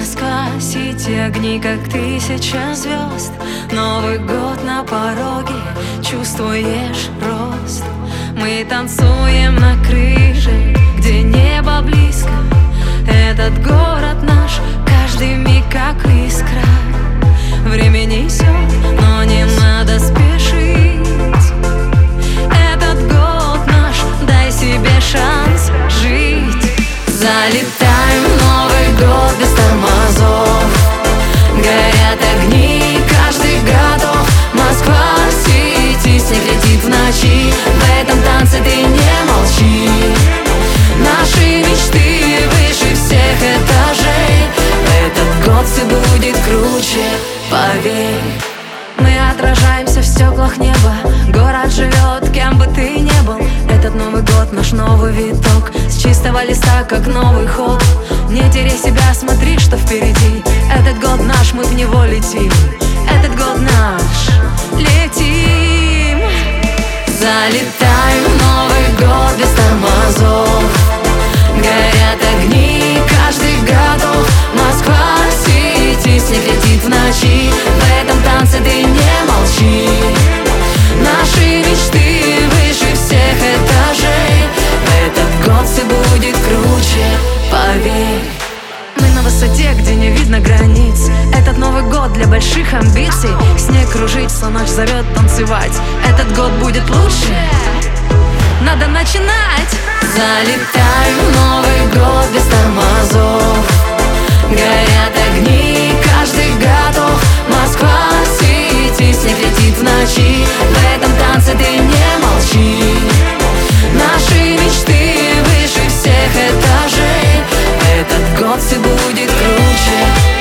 Москва-Сити, огни, как тысяча звезд. Новый год на пороге, чувствуешь рост. Мы танцуем на крыше, где небо близко. Этот город наш, каждый миг как искра. Время несет, но не надо спешить. Этот год наш, дай себе шанс жить. Залетаем в Новый год без тормозов. Горят огни, каждый готов. Москва-Сити, снег летит в ночи. В этом танце ты не молчи. Наши мечты выше всех этажей. Этот год все будет круче, поверь. Мы отражаемся в стеклах неба. Город живет, кем бы ты ни был. Этот Новый год наш новый виток. С чистого листа, как новый ход. Не теряй себя, смотри, что впереди. Этот год наш, мы в него летим. Этот год наш, летим. Залетаем в Новый год без тормозов. Горят огни, каждый готов. Москва-Сити, снег летит в ночи. В этом танце ты не молчи. Наши мечты выше всех этажей. Этот год все будет круче, поверь. Мы на высоте, где не видно границ. Этот Новый год для больших амбиций. Снег кружится, ночь зовет танцевать. Этот год будет лучше, надо начинать. Залетаем в Новый год без тормозов. Горят огни, каждый готов. Москва-Сити, снег летит в ночи. В этом танце ты не молчи. Наши мечты выше всех этажей. Этот год все будет круче.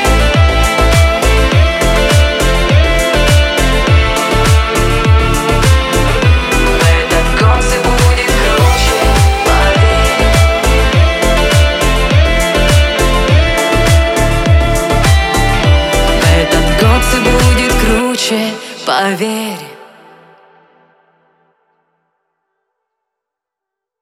Этот год все будет круче, поверь. Этот год все будет круче, поверь.